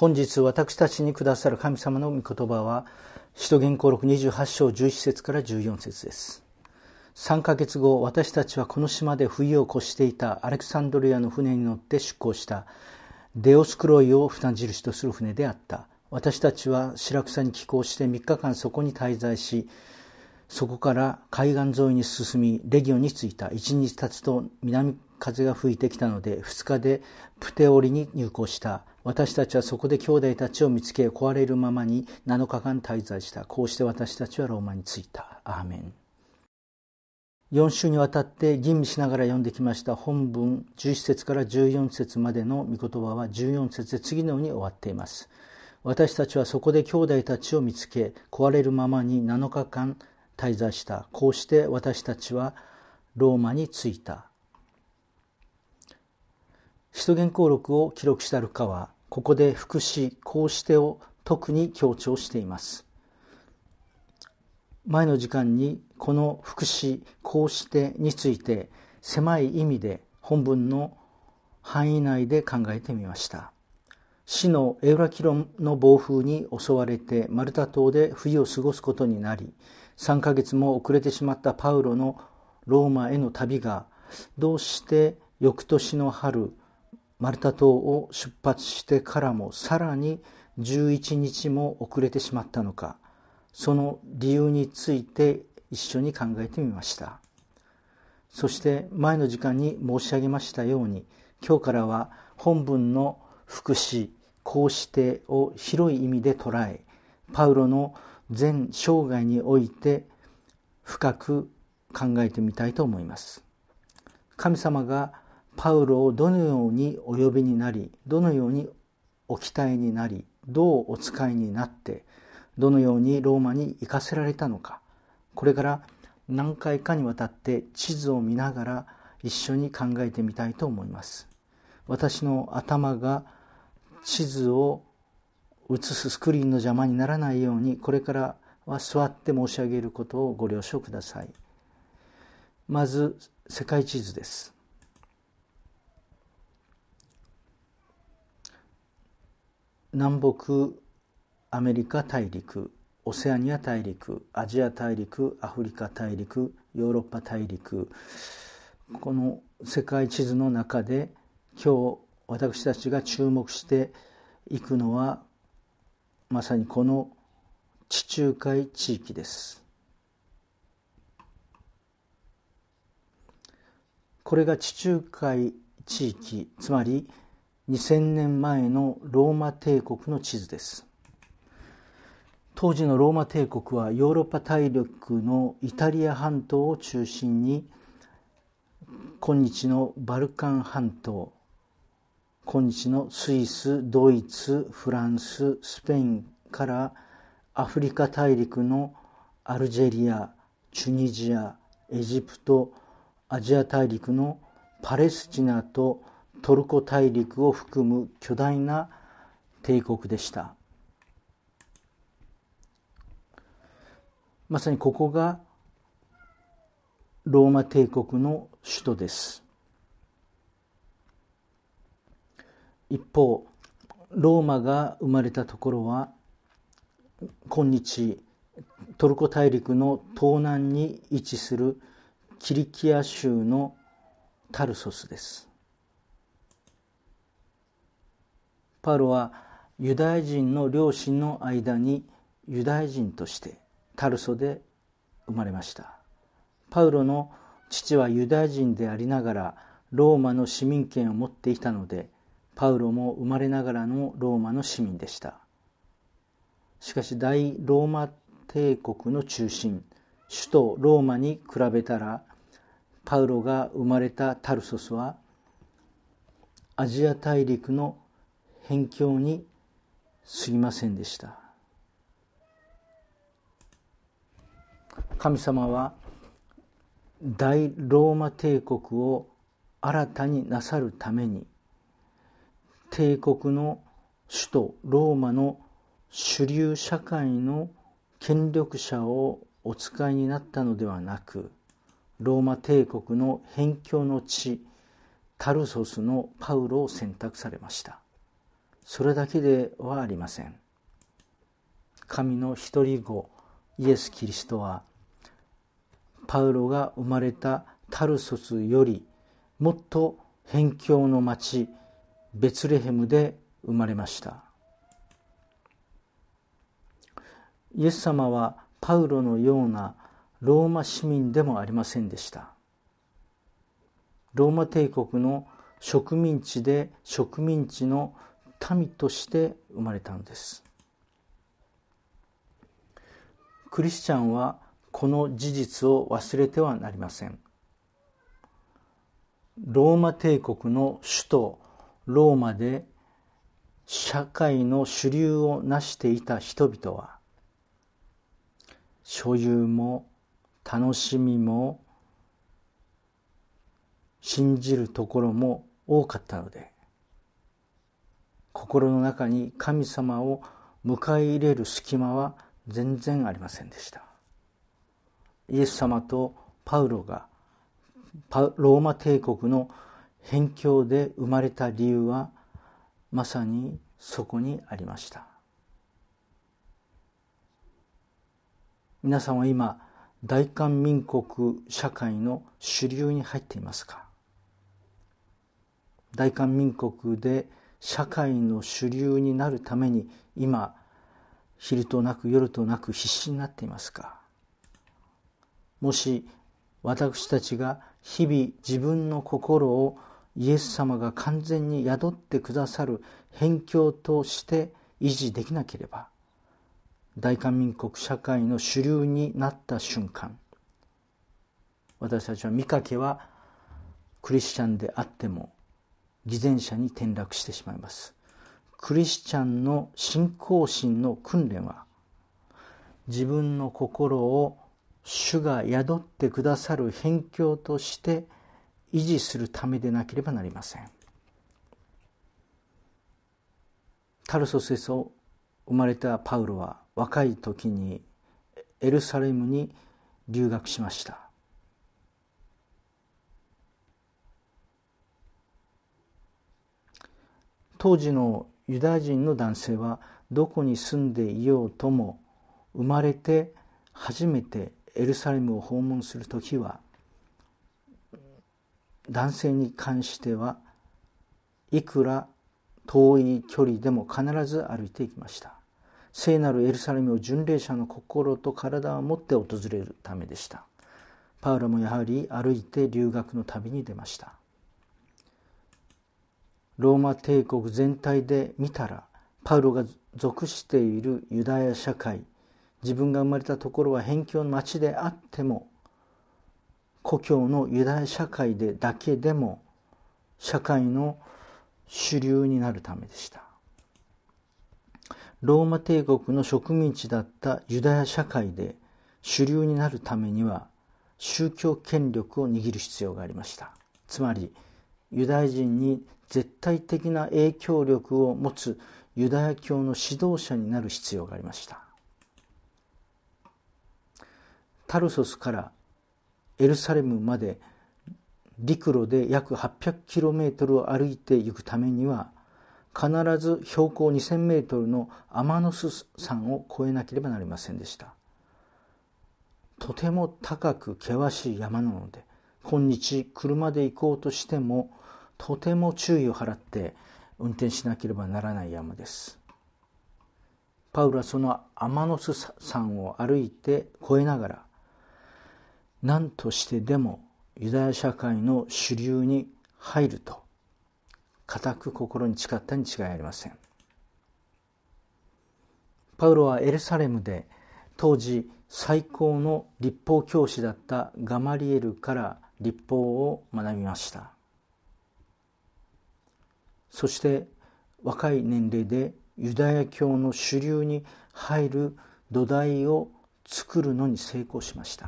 本日私たちにくださる神様の御言葉は使徒言行録28章11節から14節です。3ヶ月後、私たちはこの島で冬を越していたアレクサンドリアの船に乗って出港したデオスクロイを船印とする船であった。私たちはシラクサに寄港して3日間そこに滞在し、そこから海岸沿いに進みレギオンに着いた。1日経つと南風が吹いてきたので2日でプテオリに入港した。私たちはそこで兄弟たちを見つけ、壊れるままに7日間滞在した。こうして私たちはローマに着いた。アーメン。4週にわたって吟味しながら読んできました本文11節から14節までの御言葉は14節で次のように終わっています。私たちはそこで兄弟たちを見つけ、壊れるままに7日間滞在した。こうして私たちはローマに着いた。使徒言行録を記録したルカはここで副詞こうしてを特に強調しています。前の時間にこの副詞こうしてについて狭い意味で本文の範囲内で考えてみました。死のエウラキロの暴風に襲われてマルタ島で冬を過ごすことになり、3ヶ月も遅れてしまったパウロのローマへの旅がどうして翌年の春マルタ島を出発してからもさらに11日も遅れてしまったのか、その理由について一緒に考えてみました。そして前の時間に申し上げましたように、今日からは本文の副詞こうしてを広い意味で捉え、パウロの全生涯において深く考えてみたいと思います。神様がパウロをどのようにお呼びになり、どのようにお期待になり、どうお使いになって、どのようにローマに行かせられたのか、これから何回かにわたって地図を見ながら一緒に考えてみたいと思います。私の頭が地図を映すスクリーンの邪魔にならないように、これからは座って申し上げることをご了承ください。まず世界地図です。南北アメリカ大陸、オセアニア大陸、アジア大陸、アフリカ大陸、ヨーロッパ大陸、この世界地図の中で今日私たちが注目していくのはまさにこの地中海地域です。これが地中海地域、つまり2000年前のローマ帝国の地図です。当時のローマ帝国はヨーロッパ大陸のイタリア半島を中心に、今日のバルカン半島、今日のスイス、ドイツ、フランス、スペインからアフリカ大陸のアルジェリア、チュニジア、エジプト、アジア大陸のパレスチナとトルコ大陸を含む巨大な帝国でした。まさにここがローマ帝国の首都です。一方、ローマが生まれたところは今日トルコ大陸の東南に位置するキリキア州のタルソスです。パウロはユダヤ人の両親の間にユダヤ人としてタルソで生まれました。パウロの父はユダヤ人でありながらローマの市民権を持っていたので、パウロも生まれながらのローマの市民でした。しかし大ローマ帝国の中心、首都ローマに比べたら、パウロが生まれたタルソスはアジア大陸の辺境に過ぎませんでした。神様は大ローマ帝国を新たになさるために、帝国の首都ローマの主流社会の権力者をお使いになったのではなく、ローマ帝国の辺境の地タルソスのパウロを選択されました。 それだけではありません。神の一人子イエス・キリストはパウロが生まれたタルソスよりもっと辺境の町ベツレヘムで生まれました。イエス様はパウロのようなローマ市民でもありませんでした。ローマ帝国の植民地で植民地の民として生まれたのです。クリスチャンはこの事実を忘れてはなりません。ローマ帝国の首都ローマで社会の主流を成していた人々は、所有も楽しみも信じるところも多かったので、心の中に神様を迎え入れる隙間は全然ありませんでした。イエス様とパウロがローマ帝国の辺境で生まれた理由はまさにそこにありました。皆さんは今大韓民国社会の主流に入っていますか？大韓民国で社会の主流になるために今昼となく夜となく必死になっていますか？もし私たちが日々自分の心をイエス様が完全に宿ってくださる辺境として維持できなければ、大韓民国社会の主流になった瞬間、私たちは見かけはクリスチャンであっても偽善者に転落してしまいます。クリスチャンの信仰心の訓練は、自分の心を主が宿ってくださる辺境として維持するためでなければなりません。タルソスで生まれたパウロは若い時にエルサレムに留学しました。当時のユダヤ人の男性はどこに住んでいようとも、生まれて初めてエルサレムを訪問するときは、男性に関してはいくら遠い距離でも必ず歩いていきました。聖なるエルサレムを巡礼者の心と体を持って訪れるためでした。パウロもやはり歩いて留学の旅に出ました。ローマ帝国全体で見たら、パウロが属しているユダヤ社会、自分が生まれたところは辺境の町であっても、故郷のユダヤ社会でだけでも社会の主流になるためでした。ローマ帝国の植民地だったユダヤ社会で主流になるためには、宗教権力を握る必要がありました。つまりユダヤ人に絶対的な影響力を持つユダヤ教の指導者になる必要がありました。タルソスからエルサレムまで陸路で約 800km を歩いていくためには、必ず標高 2000m のアマノス山を越えなければなりませんでした。とても高く険しい山なので、今日車で行こうとしてもとても注意を払って運転しなければならない山です。パウロはそのアマノス山を歩いて越えながら、何としてでもユダヤ社会の主流に入ると固く心に誓ったに違いありません。パウロはエルサレムで当時最高の律法教師だったガマリエルから律法を学びました。そして若い年齢でユダヤ教の主流に入る土台を作るのに成功しました。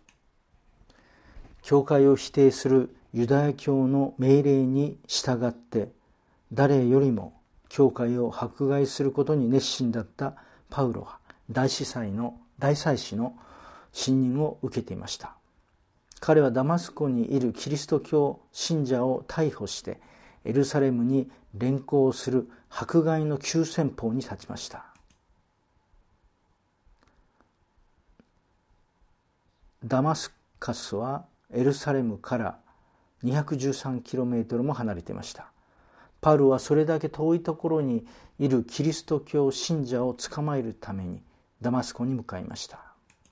教会を否定するユダヤ教の命令に従って誰よりも教会を迫害することに熱心だったパウロは大祭司の信任を受けていました。彼はダマスコにいるキリスト教信者を逮捕してエルサレムに連行する迫害の急先鋒に立ちました。ダマスカスはエルサレムから 213km も離れていました。パウロはそれだけ遠いところにいるキリスト教信者を捕まえるためにダマスコに向かいました。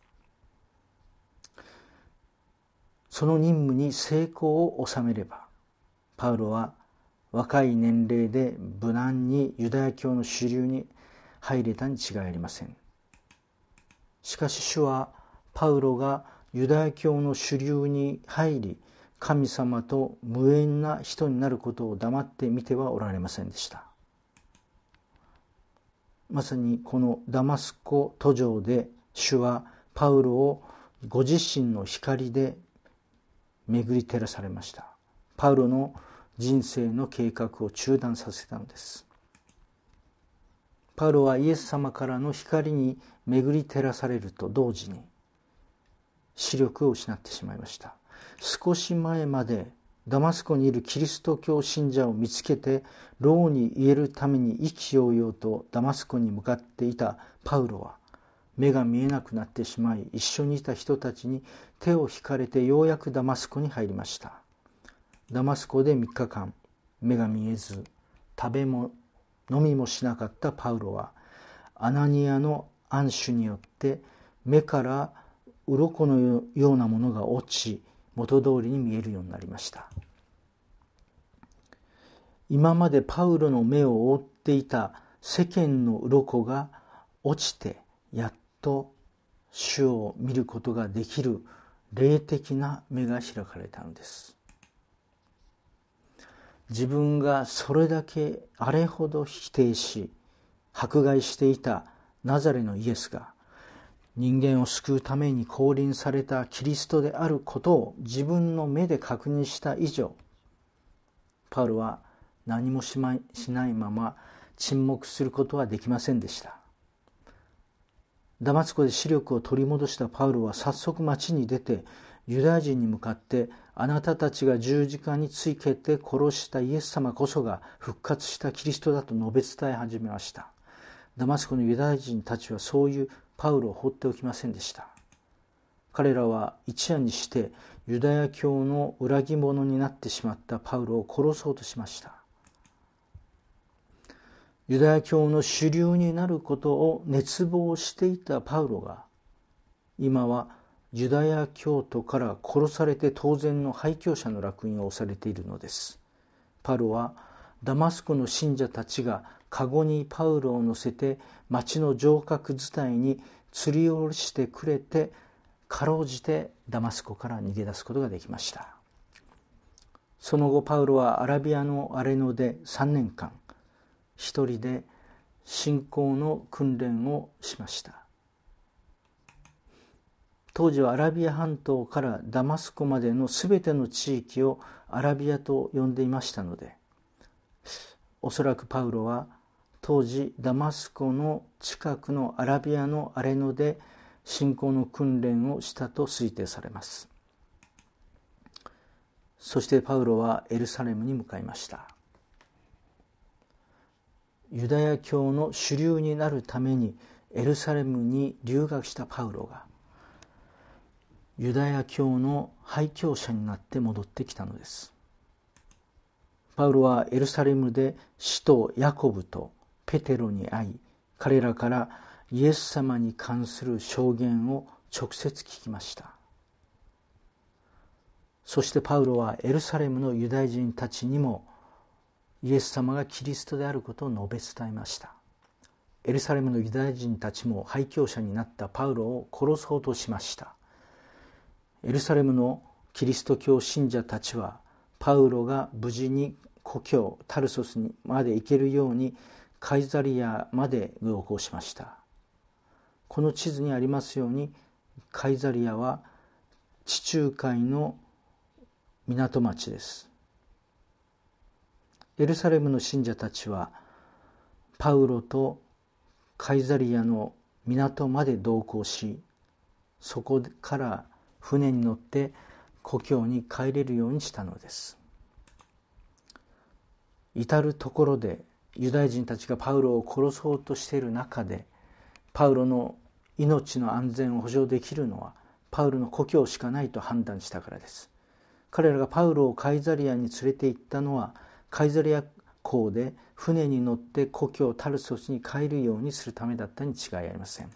その任務に成功を収めれば、パウロは若い年齢で無難にユダヤ教の主流に入れたに違いありません。しかし主はパウロがユダヤ教の主流に入り、神様と無縁な人になることを黙って見てはおられませんでした。まさにこのダマスコ途上で主はパウロをご自身の光で巡り照らされました。パウロの人生の計画を中断させたのです。パウロはイエス様からの光に巡り照らされると同時に視力を失ってしまいました。少し前までダマスコにいるキリスト教信者を見つけて牢に入れるために意気揚々とダマスコに向かっていたパウロは、目が見えなくなってしまい、一緒にいた人たちに手を引かれてようやくダマスコに入りました。ダマスコで3日間目が見えず食べも飲みもしなかったパウロは、アナニアの暗守によって目から鱗のようなものが落ち、元通りに見えるようになりました。今までパウロの目を覆っていた世間の鱗が落ちて、やっと主を見ることができる霊的な目が開かれたのです。自分がそれだけあれほど否定し迫害していたナザレのイエスが、人間を救うために降臨されたキリストであることを自分の目で確認した以上、パウロは何もしないまま沈黙することはできませんでした。ダマスコで視力を取り戻したパウロは早速町に出て、ユダヤ人に向かって、あなたたちが十字架につけて殺したイエス様こそが復活したキリストだと述べ伝え始めました。ダマスコのユダヤ人たちはそういうパウロを放っておきませんでした。彼らは一夜にしてユダヤ教の裏切り者になってしまったパウロを殺そうとしました。ユダヤ教の主流になることを熱望していたパウロが、今はユダヤ教徒から殺されて当然の廃墟者の烙印を押されているのです。パウロはダマスコの信者たちがカゴにパウロを乗せて町の城郭伝いに吊り下ろしてくれて、かろうじてダマスコから逃げ出すことができました。その後パウロはアラビアのアレノで3年間一人で信仰の訓練をしました。当時はアラビア半島からダマスコまでのすべての地域をアラビアと呼んでいましたので、おそらくパウロは当時ダマスコの近くのアラビアのアレノで信仰の訓練をしたと推定されます。そしてパウロはエルサレムに向かいました。ユダヤ教の主流になるためにエルサレムに留学したパウロが、ユダヤ教の廃教者になって戻ってきたのです。パウロはエルサレムで使徒ヤコブとペテロに会い、彼らからイエス様に関する証言を直接聞きました。そしてパウロはエルサレムのユダヤ人たちにもイエス様がキリストであることを述べ伝えました。エルサレムのユダヤ人たちも廃教者になったパウロを殺そうとしました。エルサレムのキリスト教信者たちは、パウロが無事に故郷タルソスにまで行けるようにカイザリアまで同行しました。この地図にありますように、カイザリアは地中海の港町です。エルサレムの信者たちはパウロとカイザリアの港まで同行し、そこから船に乗って故郷に帰れるようにしたのです。 至るところでユダヤ人たちがパウロを殺そうとしている中で、パウロの命の安全を保証できるのはパウロの故郷しかないと判断したからです。彼らがパウロをカイザリアに連れて行ったのは、カイザリア港で船に乗って故郷タルソスに帰るようにするためだったに違いありません。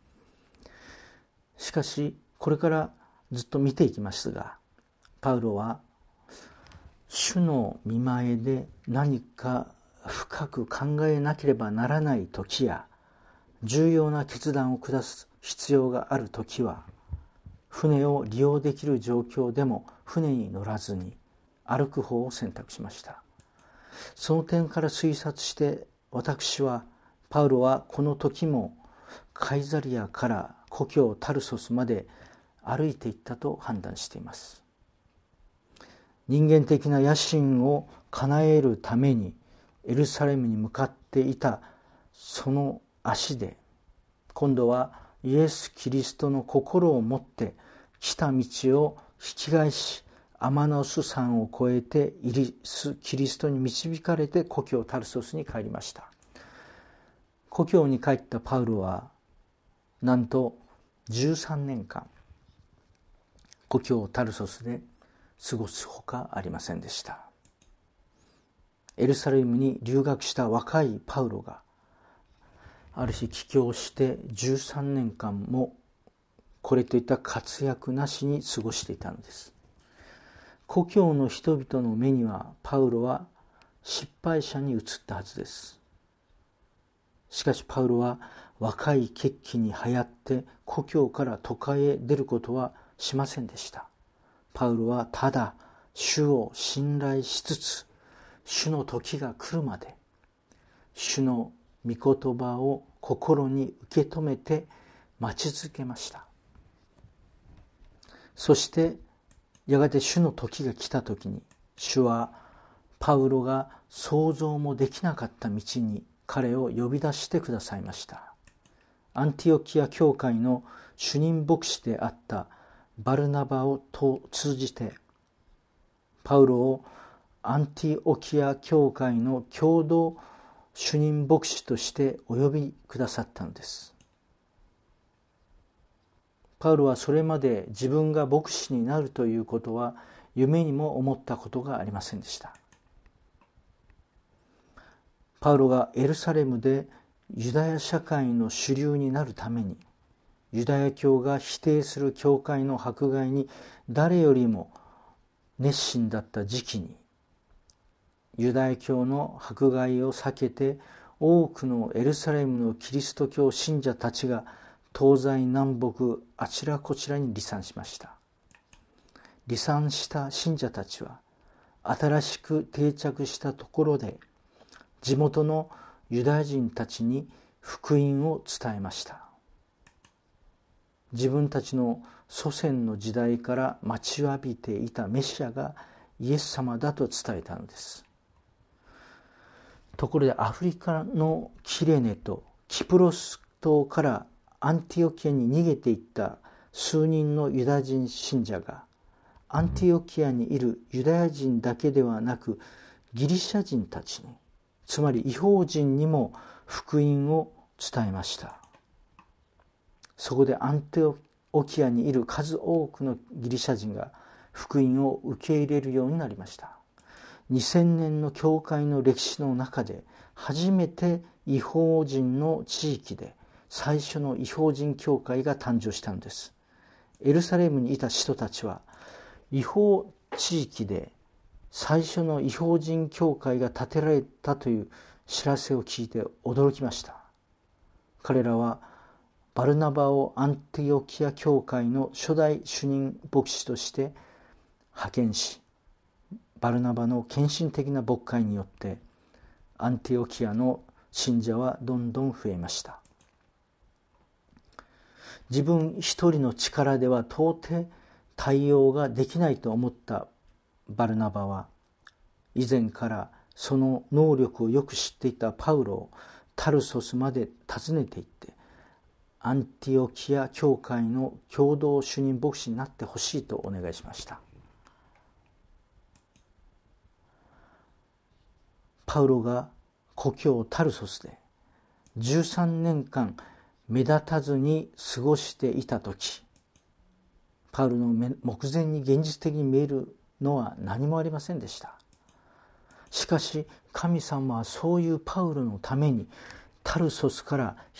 しかしこれからずっと見ていきますが、パウロは主の御前で何か深く考えなければならない時や、重要な決断を下す必要がある時は、船を利用できる状況でも船に乗らずに歩く方を選択しました。その点から推察して、私はパウロはこの時もカイザリアから故郷タルソスまで歩いていったと判断しています。人間的な野心を叶えるためにエルサレムに向かっていたその足で、今度はイエス・キリストの心を持って来た道を引き返し、アマノス山を越えてキリストに導かれて故郷タルソスに帰りました。故郷に帰ったパウロはなんと13年間故郷タルソスで過ごすほかありませんでした。エルサレムに留学した若いパウロがある日帰郷して13年間もこれといった活躍なしに過ごしていたのです。故郷の人々の目にはパウロは失敗者に映ったはずです。しかしパウロは若い血気に流行って故郷から都会へ出ることはしませんでした。パウロはただ主を信頼しつつ、主の時が来るまで主の御言葉を心に受け止めて待ち続けました。そしてやがて主の時が来た時に、主はパウロが想像もできなかった道に彼を呼び出してくださいました。アンティオキア教会の主任牧師であったバルナバを通じて、パウロをアンティオキア教会の共同主任牧師としてお呼びくださったのです。パウロはそれまで自分が牧師になるということは夢にも思ったことがありませんでした。パウロがエルサレムでユダヤ社会の主流になるために、ユダヤ教が否定する教会の迫害に誰よりも熱心だった時期に、ユダヤ教の迫害を避けて多くのエルサレムのキリスト教信者たちが東西南北あちらこちらに離散しました。離散した信者たちは新しく定着したところで地元のユダヤ人たちに福音を伝えました。自分たちの祖先の時代から待ちわびていたメシアがイエス様だと伝えたのです。ところでアフリカのキレネとキプロス島からアンティオキアに逃げていった数人のユダヤ人信者が、アンティオキアにいるユダヤ人だけではなくギリシャ人たちに、つまり異邦人にも福音を伝えました。そこでアンテオキアにいる数多くのギリシャ人が福音を受け入れるようになりました。2000年の教会の歴史の中で初めて異邦人の地域で最初の異邦人教会が誕生したのです。エルサレムにいた使徒たちは異邦地域で最初の異邦人教会が建てられたという知らせを聞いて驚きました。彼らはバルナバをアンティオキア教会の初代主任牧師として派遣し、バルナバの献身的な牧会によってアンティオキアの信者はどんどん増えました。自分一人の力では到底対応ができないと思ったバルナバは、以前からその能力をよく知っていたパウロをタルソスまで訪ねて行って、アンティオキア教会の共同主任牧師になってほしいとお願いしました。 パウロが故郷タルソスで13年間目立たずに過ごしていた時、パウロの目前に現実的に見えるのは何もありませんでした。しかし神様はそういうパウロのためにタルソスから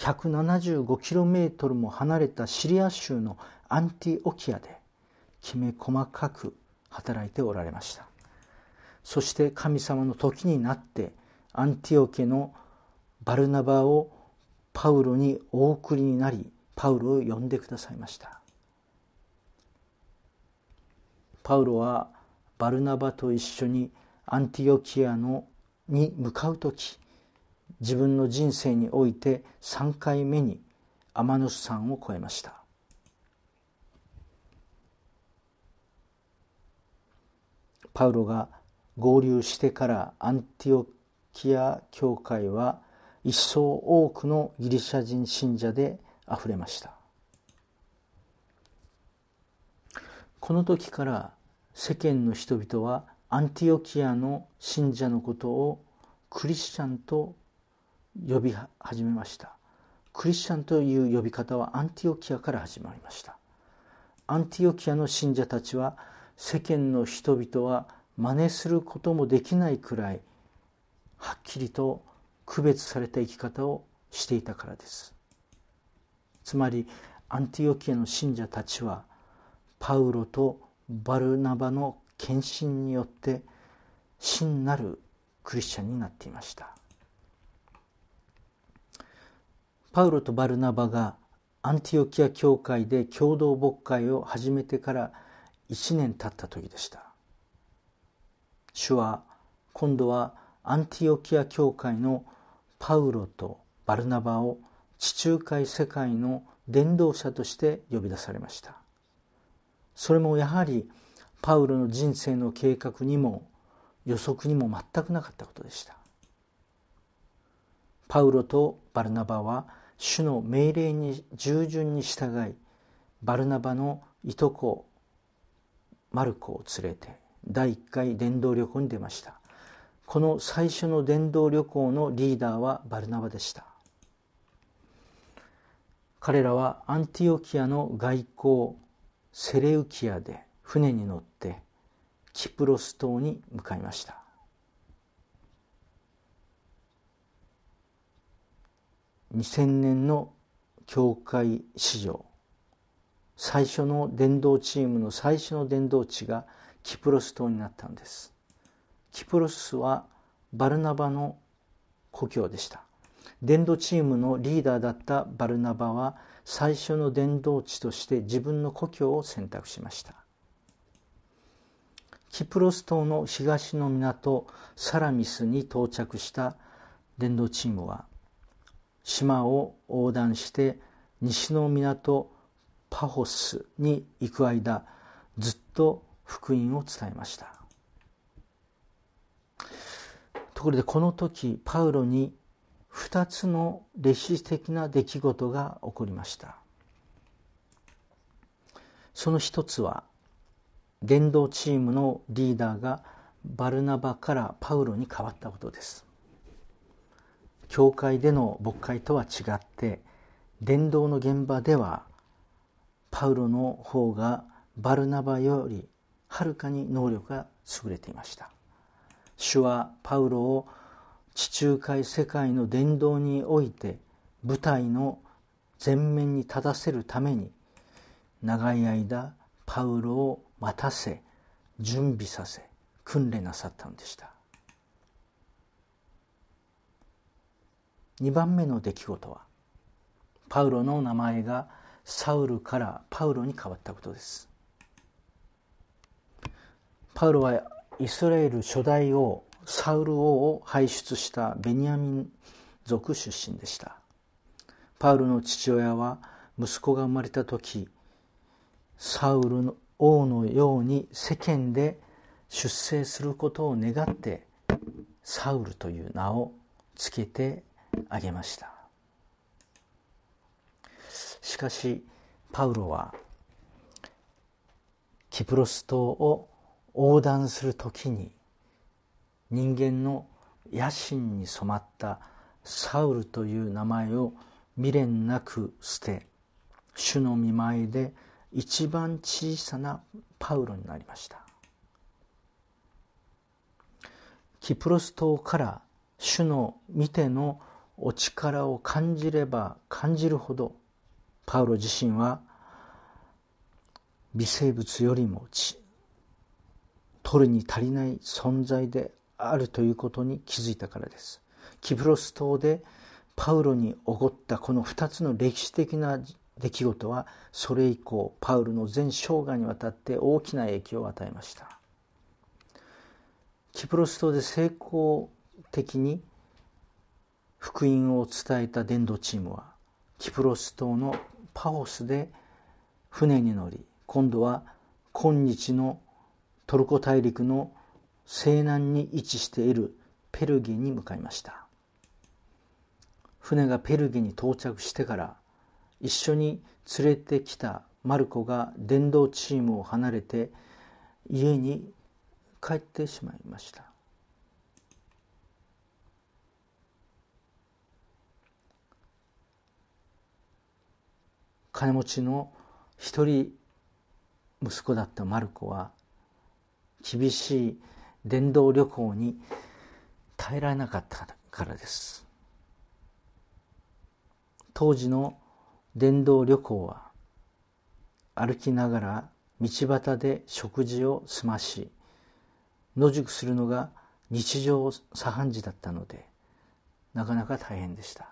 175km も離れたシリア州のアンティオキアできめ細かく働いておられました。そして神様の時になってアンティオケのバルナバをパウロにお送りになり、パウロを呼んでくださいました。パウロはバルナバと一緒にアンティオキアに向かうとき、自分の人生において3回目にアマノス山を越えました。パウロが合流してからアンティオキア教会は一層多くのギリシャ人信者であふれました。この時から世間の人々はアンティオキアの信者のことをクリスチャンと呼び始めました。クリスチャンという呼び方はアンティオキアから始まりました。アンティオキアの信者たちは世間の人々は真似することもできないくらいはっきりと区別された生き方をしていたからです。つまりアンティオキアの信者たちはパウロとバルナバの献身によって真なるクリスチャンになっていました。パウロとバルナバがアンティオキア教会で共同牧会を始めてから1年経った時でした。主は今度はアンティオキア教会のパウロとバルナバを地中海世界の伝道者として呼び出されました。それもやはりパウロの人生の計画にも予測にも全くなかったことでした。パウロとバルナバは主の命令に従順に従い、バルナバのいとこマルコを連れて第1回伝道旅行に出ました。この最初の伝道旅行のリーダーはバルナバでした。彼らはアンティオキアの外港セレウキアで船に乗ってキプロス島に向かいました。2000年の教会史上最初の伝道チームの最初の伝道地がキプロス島になったのです。キプロスはバルナバの故郷でした。伝道チームのリーダーだったバルナバは最初の伝道地として自分の故郷を選択しました。キプロス島の東の港サラミスに到着した伝道チームは島を横断して西の港パホスに行く間、ずっと福音を伝えました。ところでこの時パウロに2つの歴史的な出来事が起こりました。その一つは伝道チームのリーダーがバルナバからパウロに変わったことです。教会での牧会とは違って伝道の現場ではパウロの方がバルナバよりはるかに能力が優れていました。主はパウロを地中海世界の伝道において舞台の前面に立たせるために長い間パウロを待たせ準備させ訓練なさったのでした。2番目の出来事はパウロの名前がサウルからパウロに変わったことです。パウロはイスラエル初代王サウル王を輩出したベニヤミン族出身でした。パウロの父親は息子が生まれた時サウル王のように世間で出世することを願ってサウルという名をつけてあげました。しかしパウロはキプロス島を横断するときに人間の野心に染まったサウルという名前を未練なく捨て、主の御前で一番小さなパウロになりました。キプロス島から主の御手のお力を感じれば感じるほど、パウロ自身は微生物よりも取るに足りない存在であるということに気づいたからです。キプロス島でパウロに起こったこの2つの歴史的な出来事は、それ以降パウロの全生涯にわたって大きな影響を与えました。キプロス島で成功的に福音を伝えた伝道チームは、キプロス島のパフォスで船に乗り、今度は今日のトルコ大陸の西南に位置しているペルゲに向かいました。船がペルゲに到着してから、一緒に連れてきたマルコが伝道チームを離れて家に帰ってしまいました。金持ちの一人息子だったマルコは、厳しい伝道旅行に耐えられなかったからです。当時の伝道旅行は、歩きながら道端で食事を済まし、野宿するのが日常茶飯事だったので、なかなか大変でした。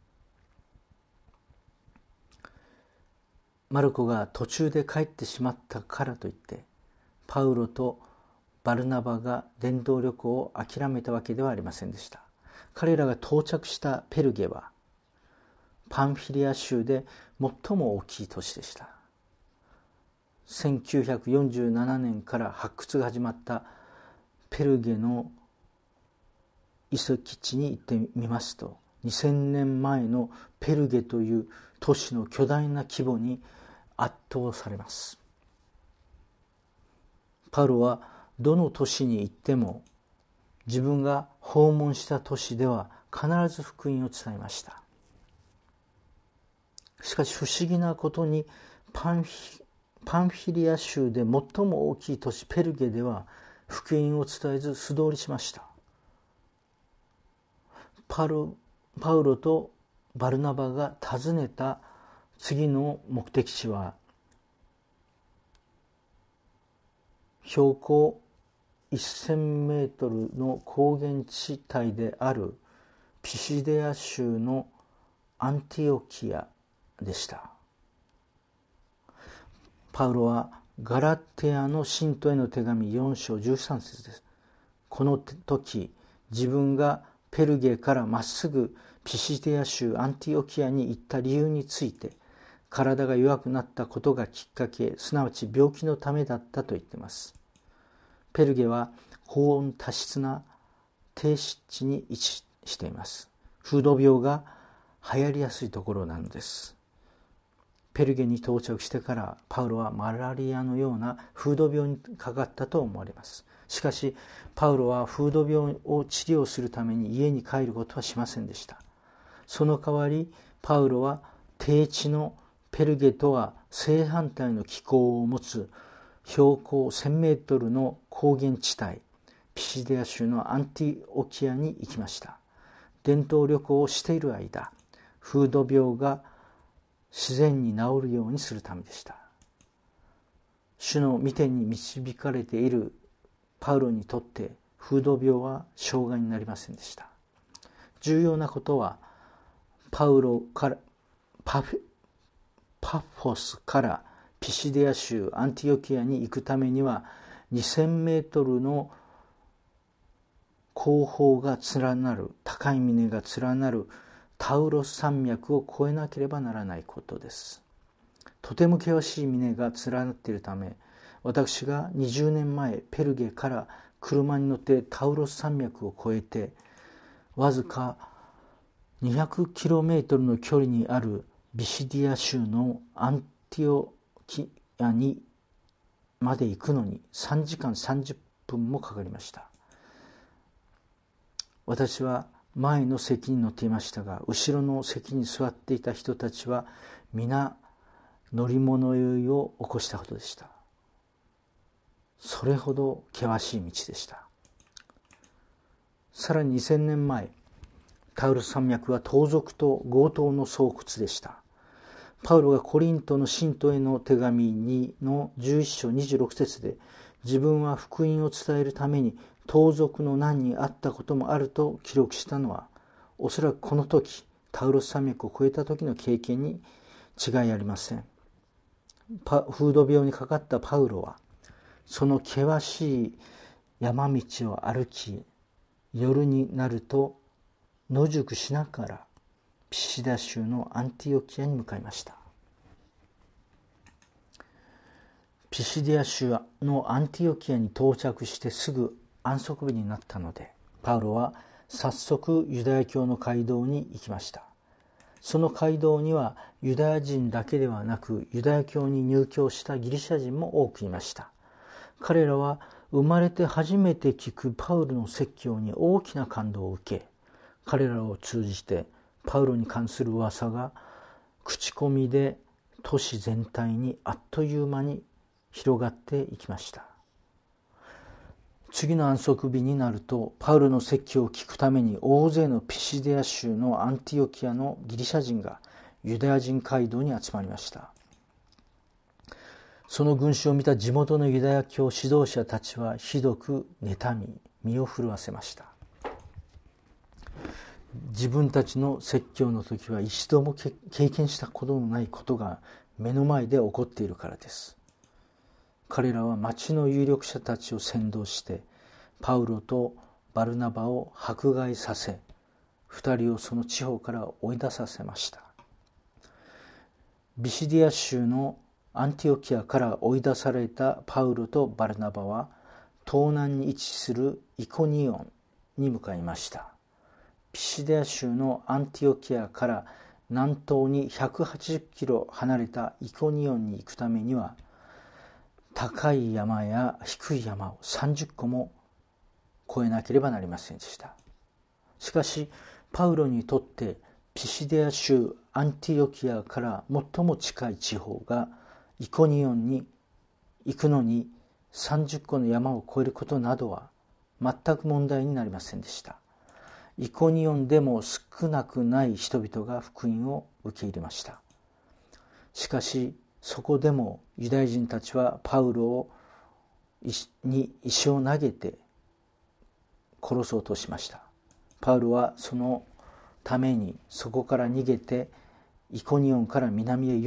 マルコが途中で帰ってしまったからといって、パウロとバルナバが伝道旅行を諦めたわけではありませんでした。彼らが到着したペルゲは、パンフィリア州で最も大きい都市でした。1947年から発掘が始まったペルゲの遺跡地に行ってみますと、2000年前のペルゲという都市の巨大な規模に圧倒されます。パウロはどの都市に行っても、自分が訪問した都市では必ず福音を伝えました。しかし不思議なことに、パンフィリア州で最も大きい都市ペルゲでは福音を伝えず素通りしました。パウロとバルナバが訪ねた次の目的地は、標高1000メートルの高原地帯であるピシデア州のアンティオキアでした。パウロはガラテアの信徒への手紙4章13節です。この時、自分がペルゲからまっすぐピシデア州アンティオキアに行った理由について、体が弱くなったことがきっかけ、すなわち病気のためだったと言っています。ペルゲは高温多湿な低湿地に位置しています。風土病が流行りやすいところなのです。ペルゲに到着してからパウロはマラリアのような風土病にかかったと思われます。しかしパウロは風土病を治療するために家に帰ることはしませんでした。その代わりパウロは低地のペルゲとは正反対の気候を持つ標高1000メートルの高原地帯ピシデア州のアンティオキアに行きました。伝統旅行をしている間、風土病が自然に治るようにするためでした。主の御手に導かれているパウロにとって風土病は障害になりませんでした。重要なことは、パフォスからピシデア州アンティオキアに行くためには2000メートルの高峰が連なる、高い峰が連なるタウロス山脈を越えなければならないことです。とても険しい峰が連なっているため、私が20年前ペルゲから車に乗ってタウロス山脈を越えて、わずか200km の距離にあるビシディア州のアンティオキアにまで行くのに3時間30分もかかりました。 私は前の席に乗っていましたが、後ろの席に座っていた人たちは皆乗り物酔いを起こしたほどでした。それほど険しい道でした。さらに2000年前、タウルス山脈は盗賊と強盗の巣窟でした。パウロがコリントの信徒への手紙2の11章26節で、自分は福音を伝えるために盗賊の難にあったこともあると記録したのは、おそらくこの時タウロス山脈を越えた時の経験に違いありません。風土病にかかったパウロはその険しい山道を歩き、夜になると野宿しながらピシディア州のアンティオキアに向かいました。ピシディア州のアンティオキアに到着してすぐ安息日になったので、パウロは早速ユダヤ教の街道に行きました。その街道にはユダヤ人だけではなく、ユダヤ教に入教したギリシャ人も多くいました。彼らは生まれて初めて聞くパウロの説教に大きな感動を受け、彼らを通じてパウロに関する噂が口コミで都市全体にあっという間に広がっていきました。次の安息日になると、パウロの説教を聞くために大勢のピシディア州のアンティオキアのギリシャ人がユダヤ人街道に集まりました。その群衆を見た地元のユダヤ教指導者たちはひどく妬み、身を震わせました。自分たちの説教の時は一度も経験したことのないことが目の前で起こっているからです。彼らは町の有力者たちを扇動してパウロとバルナバを迫害させ、二人をその地方から追い出させました。ビシディア州のアンティオキアから追い出されたパウロとバルナバは東南に位置するイコニオンに向かいました。ピシディア州のアンティオキアから南東に180キロ離れたイコニオンに行くためには、高い山や低い山を30個も越えなければなりませんでした。しかしパウロにとってピシディア州アンティオキアから最も近い地方がイコニオンに行くのに30個の山を越えることなどは全く問題になりませんでした。イコニオンでも少なくない人々が福音を受け入れました。しかしそこでもユダヤ人たちはパウロに石を投げて殺そうとしました。パウロはそのためにそこから逃げてイコニオンから南へ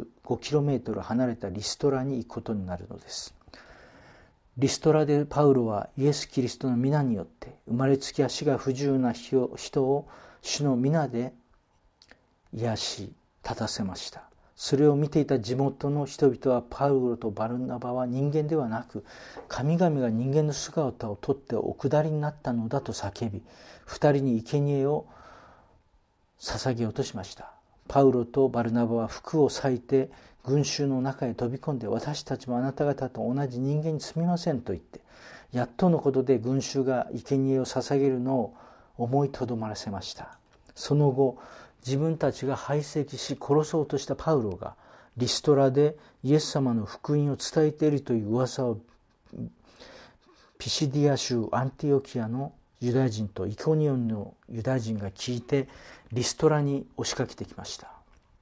45km 離れたリストラに行くことになるのです。リストラでパウロはイエス・キリストの皆によって生まれつき足が不自由な人を主の皆で癒し立たせました。それを見ていた地元の人々はパウロとバルナバは人間ではなく神々が人間の姿をとってお下りになったのだと叫び、二人に生贄を捧げようとしました。パウロとバルナバは服を裂いて群衆の中へ飛び込んで、私たちもあなた方と同じ人間にすみませんと言って、やっとのことで群衆が生贄を捧げるのを思いとどまらせました。その後自分たちが排斥し殺そうとしたパウロがリストラでイエス様の福音を伝えているという噂をピシディア州アンティオキアのユダヤ人とイコニオンのユダヤ人が聞いてリストラに押しかけてきました。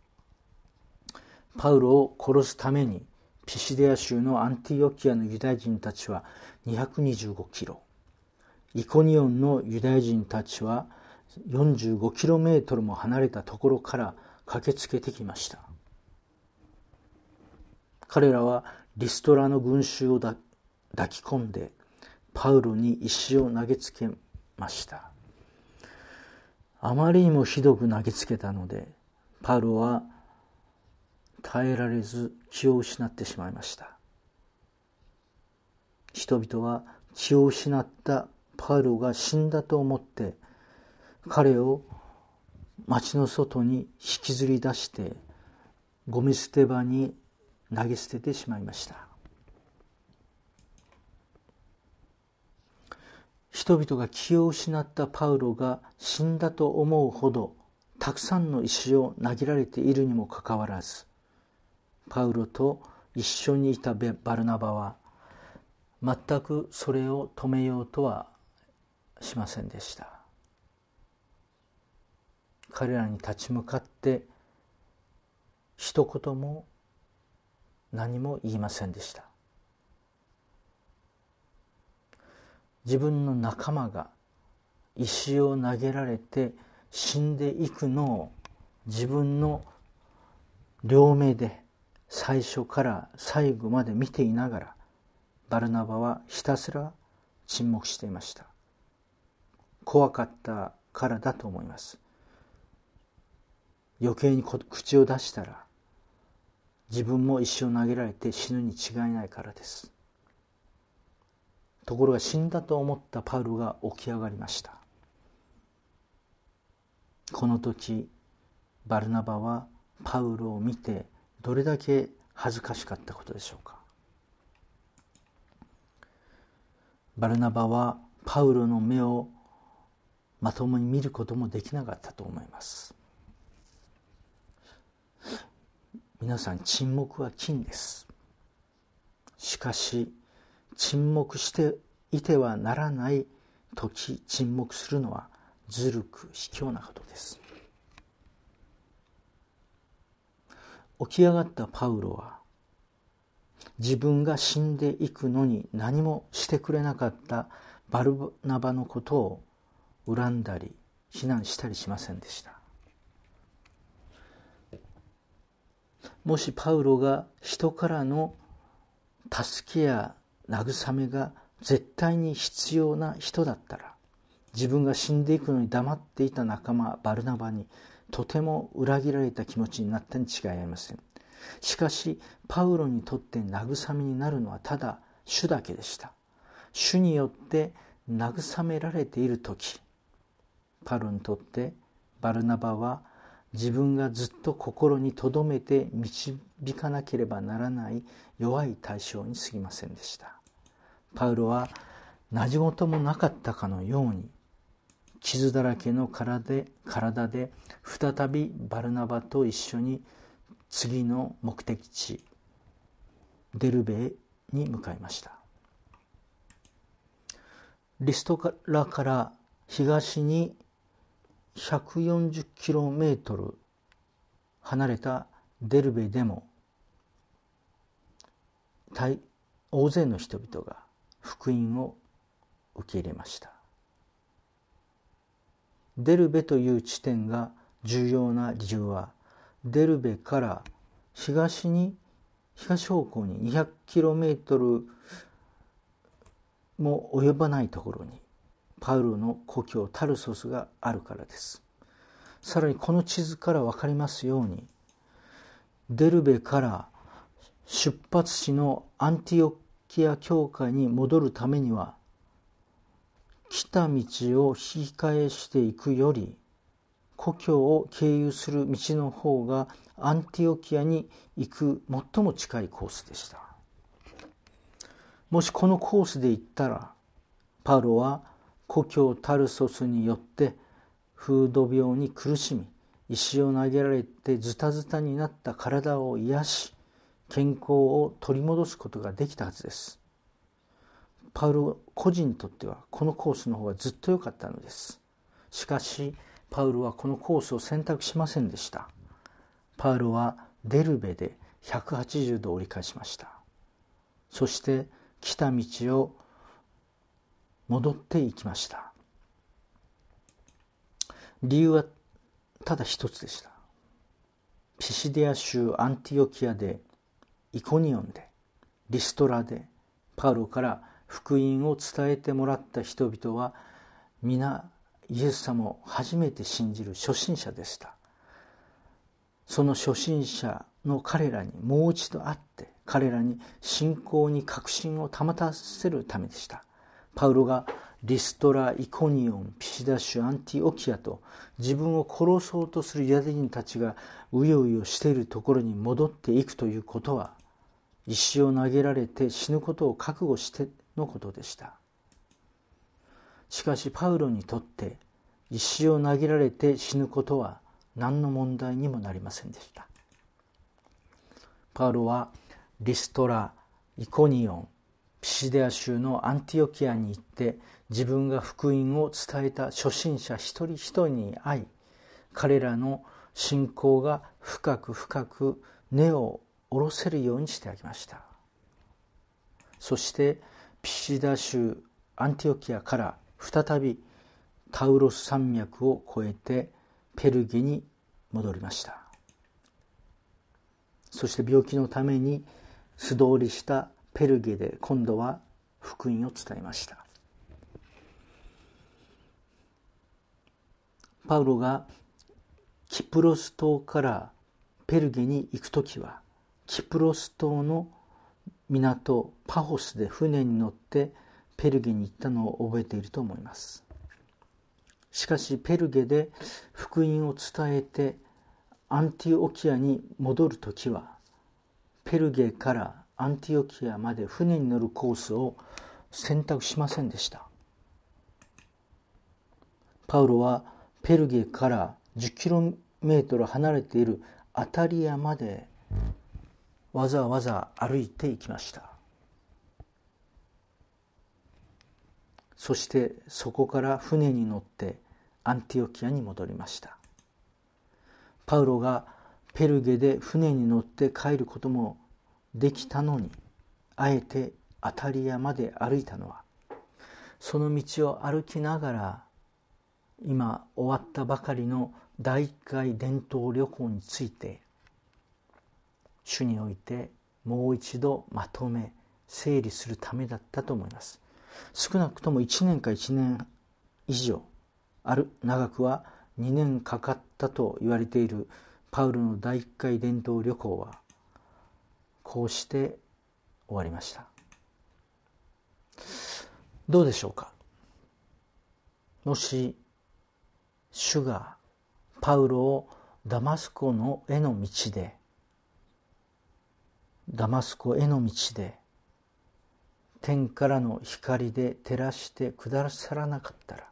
パウロを殺すためにピシディア州のアンティオキアのユダヤ人たちは225キロ、イコニオンのユダヤ人たちは45kmも離れたところから駆けつけてきました。彼らはリストラの群衆を抱き込んでパウロに石を投げつけました。あまりにもひどく投げつけたのでパウロは耐えられず気を失ってしまいました。人々は気を失ったパウロが死んだと思って彼を町の外に引きずり出してゴミ捨て場に投げ捨ててしまいました。 人々が気を失ったパウロが死んだと思うほどたくさんの石を投げられているにもかかわらず、パウロと一緒にいたバルナバは全くそれを止めようとはしませんでした。彼らに立ち向かって一言も何も言いませんでした。自分の仲間が石を投げられて死んでいくのを自分の両目で最初から最後まで見ていながら、バルナバはひたすら沈黙していました。怖かったからだと思います。余計に口を出したら自分も石を投げられて死ぬに違いないからです。ところが死んだと思ったパウロが起き上がりました。この時バルナバはパウロを見てどれだけ恥ずかしかったことでしょうか。バルナバはパウロの目をまともに見ることもできなかったと思います。皆さん、沈黙は金です。しかし沈黙していてはならない時、沈黙するのはずるく卑怯なことです。起き上がったパウロは自分が死んでいくのに何もしてくれなかったバルナバのことを恨んだり非難したりしませんでした。もしパウロが人からの助けや慰めが絶対に必要な人だったら、自分が死んでいくのに黙っていた仲間バルナバにとても裏切られた気持ちになったに違いありません。しかしパウロにとって慰めになるのはただ主だけでした。主によって慰められている時、パウロにとってバルナバは自分がずっと心に留めて導かなければならない弱い対象に過ぎませんでした。パウロは何事もなかったかのように傷だらけの体で再びバルナバと一緒に次の目的地デルベに向かいました。リストラから東に140キロメートル離れたデルベでも大勢の人々が福音を受け入れました。デルベという地点が重要な理由は、デルベから東方向に200キロメートルも及ばないところにパウロの故郷タルソスがあるからです。さらにこの地図から分かりますように、デルベから出発地のアンティオキア教会に戻るためには、来た道を引き返していくより故郷を経由する道の方がアンティオキアに行く最も近いコースでした。もしこのコースで行ったら、パウロは故郷タルソスによって風土病に苦しみ、石を投げられてズタズタになった体を癒し、健康を取り戻すことができたはずです。パウロ個人にとってはこのコースの方がずっと良かったのです。しかしパウロはこのコースを選択しませんでした。パウロはデルベで180度折り返しました。そして来た道を戻っていきました。理由はただ一つでした。ピシディア州アンティオキアで、イコニオンで、リストラでパウロから福音を伝えてもらった人々は皆イエス様を初めて信じる初心者でした。その初心者の彼らにもう一度会って、彼らに信仰に確信を保たせるためでした。パウロがリストラ、イコニオン、ピシダ州、アンティオキアと自分を殺そうとするユダヤ人たちがうようよしているところに戻っていくということは、石を投げられて死ぬことを覚悟してのことでした。 しかしパウロにとって石を投げられて死ぬことは何の問題にもなりませんでした。パウロはリストラ、イコニオン、ピシデア州のアンティオキアに行って自分が福音を伝えた初心者一人一人に会い、彼らの信仰が深く深く根を下ろせるようにしてあげました。そしてピシダ州アンティオキアから再びタウロス山脈を越えてペルゲに戻りました。そして病気のために素通りしたペルゲで今度は福音を伝えました。パウロがキプロス島からペルゲに行くときは、キプロス島の港パホスで船に乗ってペルゲに行ったのを覚えていると思います。しかしペルゲで福音を伝えてアンティオキアに戻るときは、ペルゲからアンティオキアまで船に乗るコースを選択しませんでした。パウロはペルゲから10km離れているアタリアまでわざわざ歩いていきました。そしてそこから船に乗ってアンティオキアに戻りました。パウロがペルゲで船に乗って帰ることもできたのに、あえてアタリアまで歩いたのは、その道を歩きながら今終わったばかりの第一回伝統旅行について主においてもう一度まとめ整理するためだったと思います。少なくとも1年か1年以上、長くは2年かかったと言われているパウロの第一回伝統旅行はこうして終わりました。どうでしょうか。もし主がパウロをダマスコへの道で天からの光で照らしてくださらなかったら、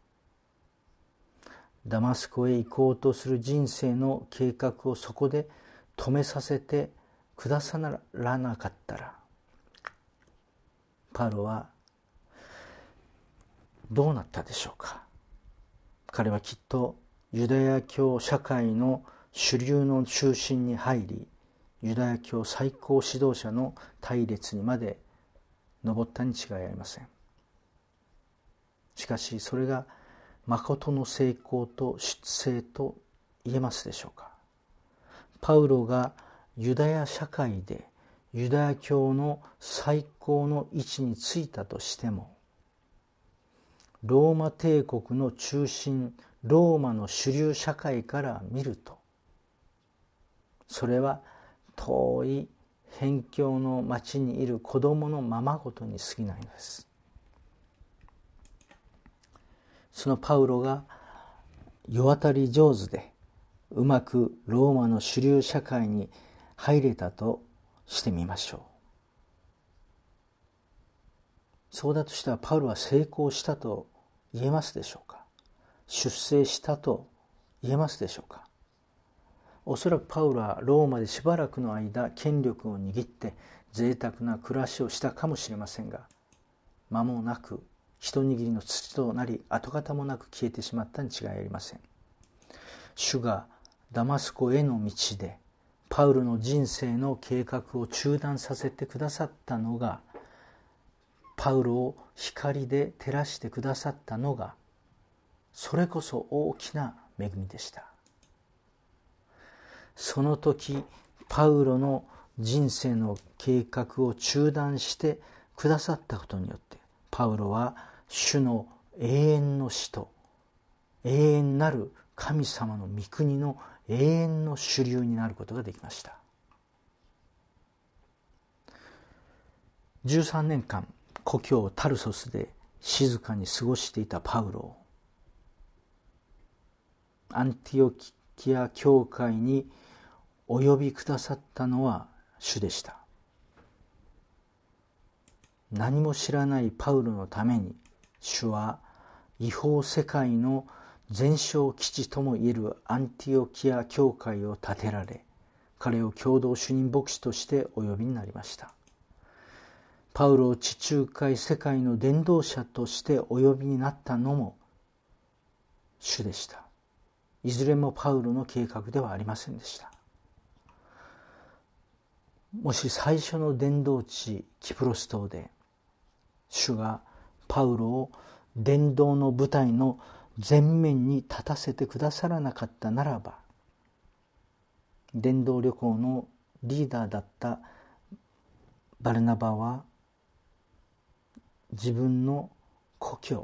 ダマスコへ行こうとする人生の計画をそこで止めさせてくださらなかったら、パウロはどうなったでしょうか。彼はきっとユダヤ教社会の主流の中心に入り、ユダヤ教最高指導者の隊列にまで上ったに違いありません。しかしそれが誠の成功と出世と言えますでしょうか。パウロがユダヤ社会でユダヤ教の最高の位置についたとしても、ローマ帝国の中心、ローマの主流社会から見ると、それは遠い辺境の町にいる子供のままごとに過ぎないのです。そのパウロが世渡り上手でうまくローマの主流社会に入れたとしてみましょう。そうだとしたらパウロは成功したと言えますでしょうか。出世したと言えますでしょうか。おそらくパウロはローマでしばらくの間権力を握って贅沢な暮らしをしたかもしれませんが、間もなく一握りの土となり跡形もなく消えてしまったに違いありません。主がダマスコへの道でパウロの人生の計画を中断させてくださったのが、パウロを光で照らしてくださったのが、それこそ大きな恵みでした。その時パウロの人生の計画を中断してくださったことによって、パウロは主の永遠の使徒、永遠なる神様の御国の永遠の主流になることができました。13年間故郷タルソスで静かに過ごしていたパウロをアンティオキア教会にお呼びくださったのは主でした。何も知らないパウロのために主は違法世界の全焼基地ともいえるアンティオキア教会を建てられ、彼を共同主任牧師としてお呼びになりました。パウロを地中海世界の伝道者としてお呼びになったのも主でした。いずれもパウロの計画ではありませんでした。もし最初の伝道地キプロス島で主がパウロを伝道の舞台の前面に立たせてくださらなかったならば、伝道旅行のリーダーだったバルナバは自分の故郷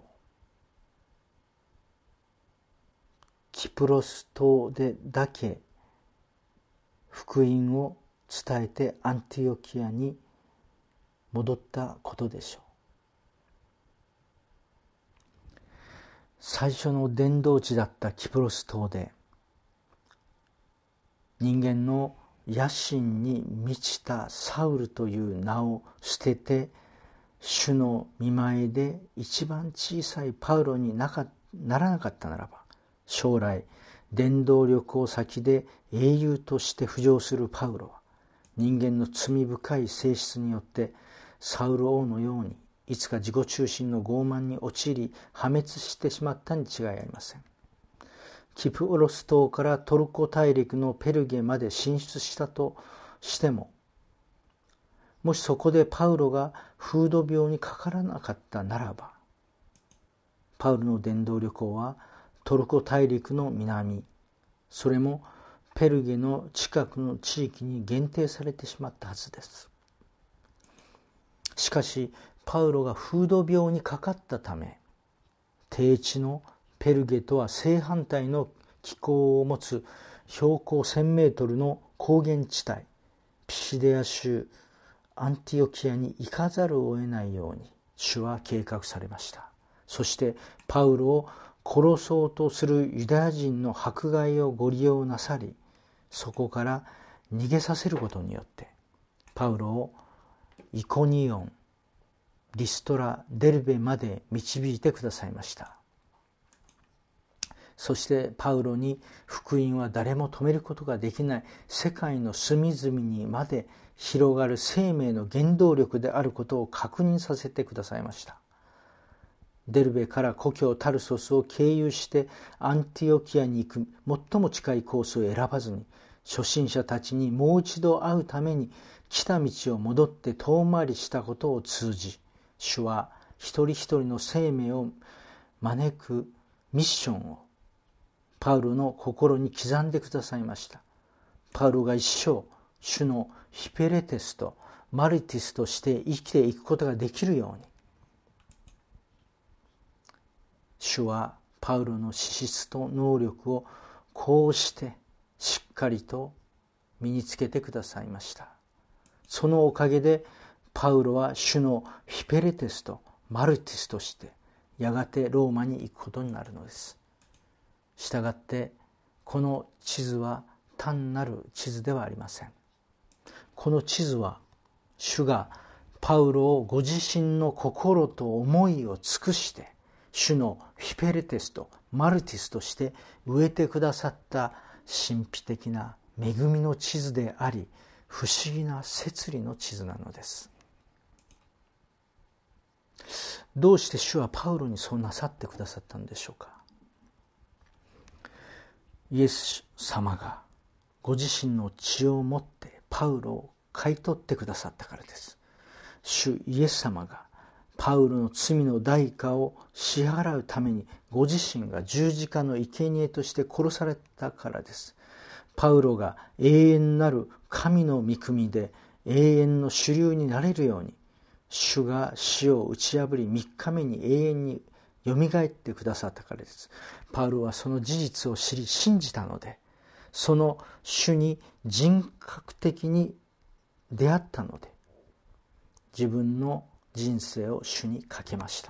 キプロス島でだけ福音を伝えてアンティオキアに戻ったことでしょう。最初の伝道地だったキプロス島で人間の野心に満ちたサウルという名を捨てて、主の御前で一番小さいパウロにならなかったならば、将来伝道旅行先で英雄として浮上するパウロは人間の罪深い性質によってサウル王のようにいつか自己中心の傲慢に陥り破滅してしまったに違いありません。キプロス島からトルコ大陸のペルゲまで進出したとしても、もしそこでパウロが風土病にかからなかったならば、パウロの伝道旅行はトルコ大陸の南、それもペルゲの近くの地域に限定されてしまったはずです。しかしパウロが風土病にかかったため、低地のペルゲとは正反対の気候を持つ標高1000メートルの高原地帯ピシデア州アンティオキアに行かざるを得ないように主は計画されました。そしてパウロを殺そうとするユダヤ人の迫害をご利用なさり、そこから逃げさせることによってパウロをイコニオン、リストラ、デルベまで導いてくださいました。そしてパウロに福音は誰も止めることができない世界の隅々にまで広がる生命の原動力であることを確認させてくださいました。デルベから故郷タルソスを経由してアンティオキアに行く最も近いコースを選ばずに、初心者たちにもう一度会うために来た道を戻って遠回りしたことを通じ、主は一人一人の生命を招くミッションをパウロの心に刻んでくださいました。パウロが一生主のヒペレテスとマルティスとして生きていくことができるように、主はパウロの資質と能力をこうしてしっかりと身につけてくださいました。そのおかげでパウロは主のヒペレテスとマルティスとしてやがてローマに行くことになるのです。したがってこの地図は単なる地図ではありません。この地図は主がパウロをご自身の心と思いを尽くして主のヒペレテスとマルティスとして植えてくださった神秘的な恵みの地図であり、不思議な摂理の地図なのです。どうして主はパウロにそうなさってくださったのでしょうか。イエス様がご自身の血をもってパウロを買い取ってくださったからです。主イエス様がパウロの罪の代価を支払うためにご自身が十字架の生贄として殺されたからです。パウロが永遠なる神の御国で永遠の主流になれるように、主が死を打ち破り3日目に永遠によみがえってくださったからです。パウロはその事実を知り信じたので、その主に人格的に出会ったので、自分の人生を主にかけました。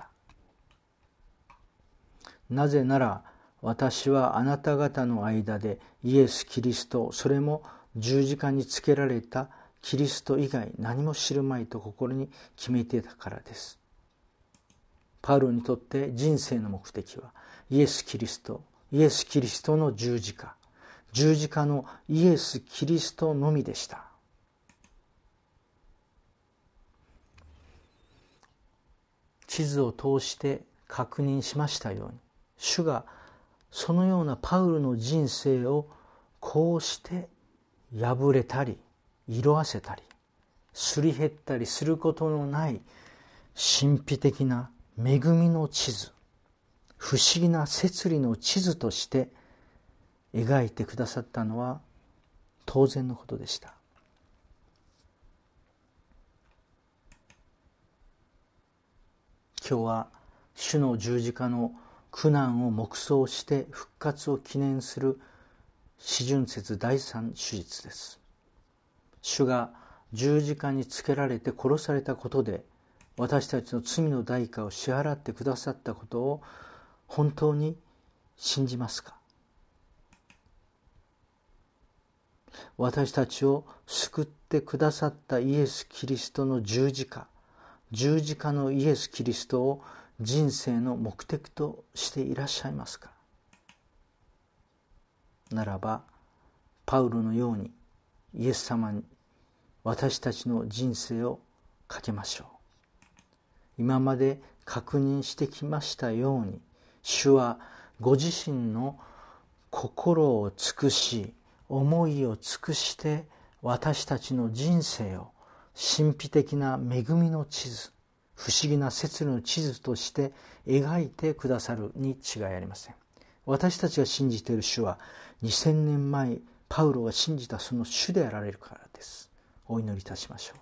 なぜなら私はあなた方の間でイエス・キリスト、それも十字架につけられたキリスト以外何も知るまいと心に決めていたからです。 パウロにとって人生の目的はイエス・キリストの十字架のイエス・キリストのみでした。地図を通して確認しましたように、主がそのようなパウロの人生をこうして破れたり色あせたりすり減ったりすることのない神秘的な恵みの地図、不思議な摂理の地図として描いてくださったのは当然のことでした。今日は主の十字架の苦難を黙想して復活を記念する四旬節第三手術です。主が十字架につけられて殺されたことで私たちの罪の代価を支払ってくださったことを本当に信じますか？私たちを救ってくださったイエス・キリストの十字架のイエス・キリストを人生の目的としていらっしゃいますか？ならばパウロのようにイエス様に私たちの人生をかけましょう。今まで確認してきましたように、主はご自身の心を尽くし思いを尽くして私たちの人生を神秘的な恵みの地図、不思議な摂理の地図として描いてくださるに違いありません。私たちが信じている主は2000年前パウロが信じたその主であられるからです。お祈りいたしましょう。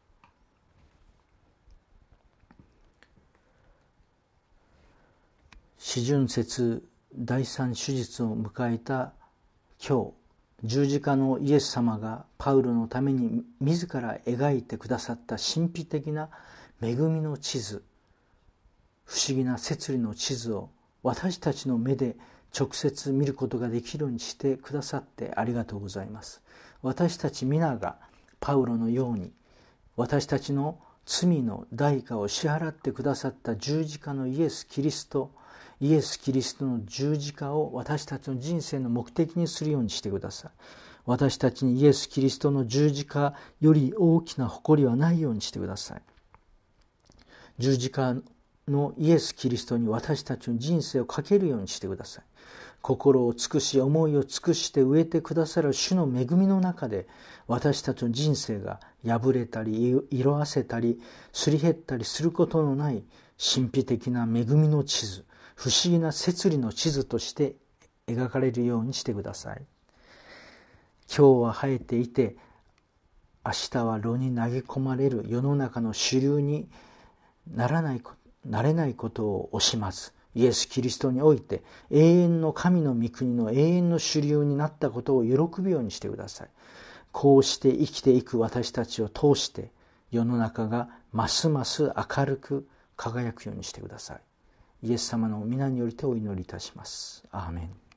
四旬節第三手術を迎えた今日、十字架のイエス様がパウロのために自ら描いてくださった神秘的な恵みの地図、不思議な摂理の地図を私たちの目で直接見ることができるようにしてくださってありがとうございます。私たち皆がパウロのように私たちの罪の代価を支払ってくださった十字架のイエス・キリストの十字架を私たちの人生の目的にするようにしてください。私たちにイエス・キリストの十字架より大きな誇りはないようにしてください。十字架のイエス・キリストに私たちの人生をかけるようにしてください。心を尽くし思いを尽くして植えてくださる主の恵みの中で私たちの人生が破れたり色あせたりすり減ったりすることのない神秘的な恵みの地図、不思議な摂理の地図として描かれるようにしてください。今日は生えていて明日は炉に投げ込まれる世の中の主流になれないことを惜しまず、イエス・キリストにおいて永遠の神の御国の永遠の主流になったことを喜ぶようにしてください。こうして生きていく私たちを通して世の中がますます明るく輝くようにしてください。イエス様の御名によりてお祈りいたします。アーメン。